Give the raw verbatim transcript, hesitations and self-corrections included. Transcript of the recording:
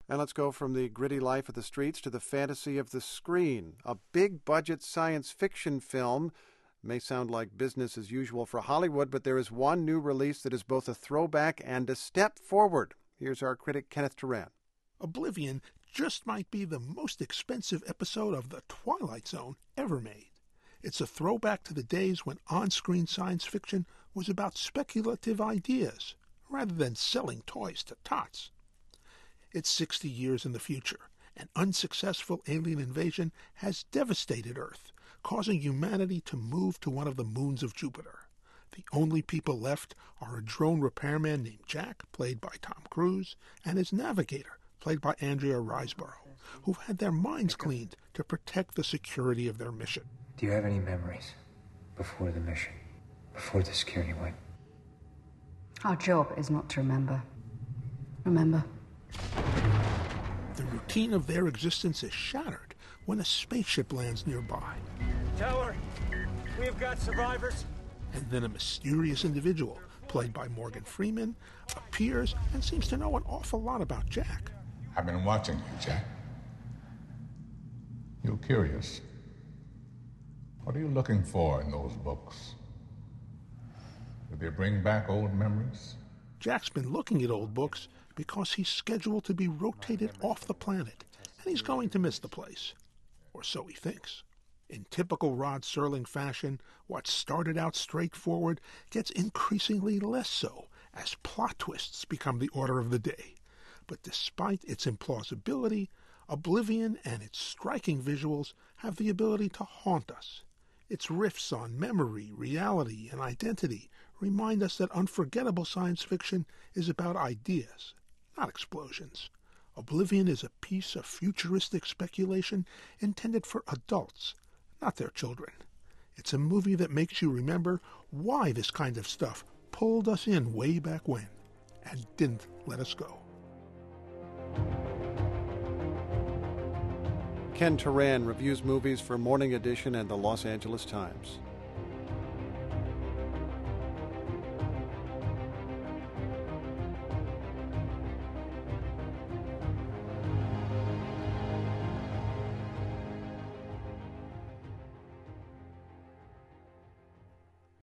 And let's go from the gritty life of the streets to the fantasy of the screen. A big-budget science fiction film may sound like business as usual for Hollywood, but there is one new release that is both a throwback and a step forward. Here's our critic, Kenneth Turan. Oblivion just might be the most expensive episode of The Twilight Zone ever made. It's a throwback to the days when on-screen science fiction was about speculative ideas rather than selling toys to tots. It's sixty years in the future. An unsuccessful alien invasion has devastated Earth, causing humanity to move to one of the moons of Jupiter. The only people left are a drone repairman named Jack, played by Tom Cruise, and his navigator, played by Andrea Riseborough, who've had their minds cleaned to protect the security of their mission. Do you have any memories before the mission, before the security went? Our job is not to remember. Remember? The routine of their existence is shattered when a spaceship lands nearby. Tower, we have got survivors. And then a mysterious individual, played by Morgan Freeman, appears and seems to know an awful lot about Jack. I've been watching you, Jack. You're curious. What are you looking for in those books? Do they bring back old memories? Jack's been looking at old books because he's scheduled to be rotated off the planet, and he's going to miss the place. Or so he thinks. In typical Rod Serling fashion, what started out straightforward gets increasingly less so as plot twists become the order of the day. But despite its implausibility, Oblivion and its striking visuals have the ability to haunt us. Its riffs on memory, reality, and identity remind us that unforgettable science fiction is about ideas, not explosions. Oblivion is a piece of futuristic speculation intended for adults, not their children. It's a movie that makes you remember why this kind of stuff pulled us in way back when and didn't let us go. Ken Turan reviews movies for Morning Edition and the Los Angeles Times.